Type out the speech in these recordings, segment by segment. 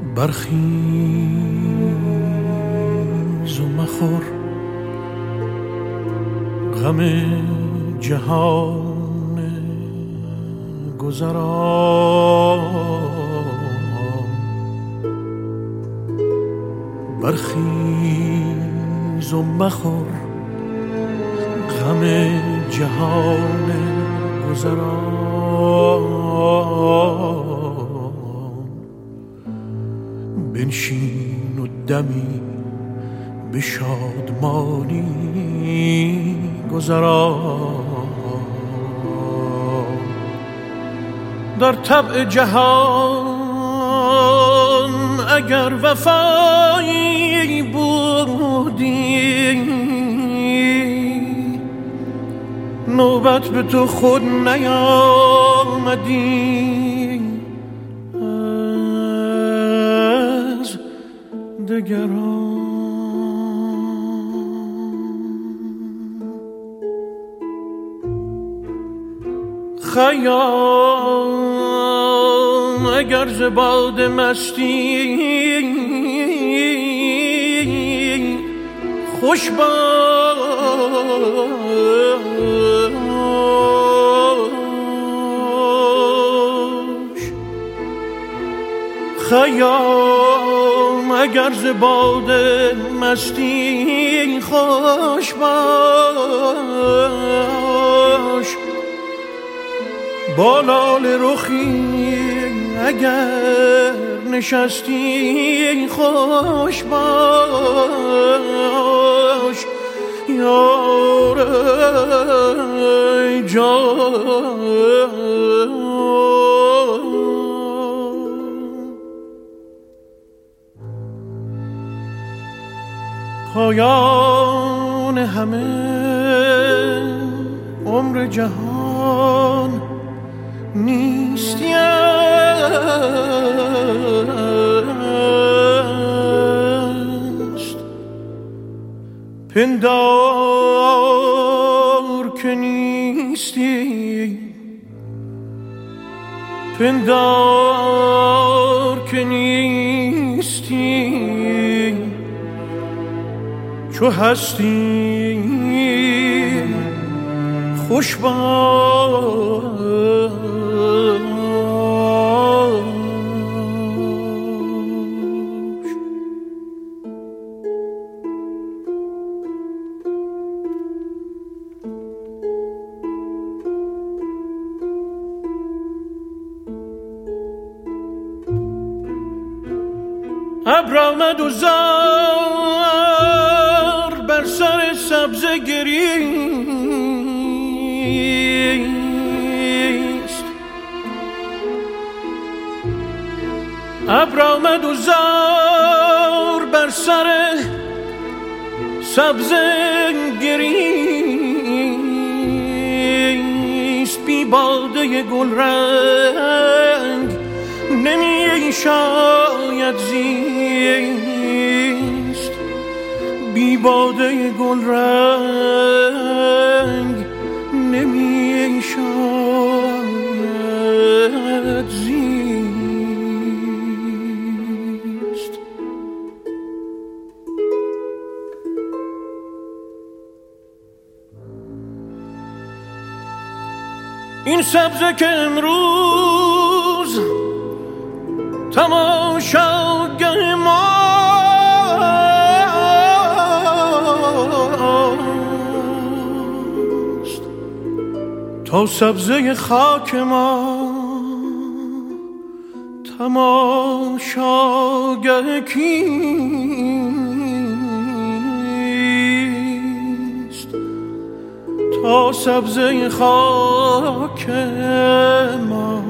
برخیز و مخور غم جهان گذران، برخیز و مخور غم جهان گذران، بنشین و دمی به شادمانی گذران. در طبع جهان اگر وفایی بودی، نوبت به تو خود نیامدی از دگران. خیام اگر ز باد مستی خوش باش، خیام اگر ز باد مستی خوش باش، با لاله رخی اگر نشستی خوش باش، یار جان. پایان همه عمر جهان نیستی است، پندار که نیستی، پندار که نیستی، چو هستی خوش باش. ابر آمد و زار بر سر سبزه گریست، ابر آمد و زار بر سر سبزه گریست، بی باده گل رنگ نمی شاید زیست، بی باده گل رنگ نمی شاید زیست. این سبزه که امروز تماشاگه ماست، تا سبزه خاک ما تماشاگه کیست، تا سبزه خاک ما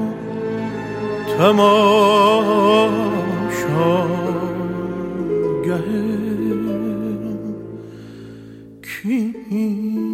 تماشاگه کیست.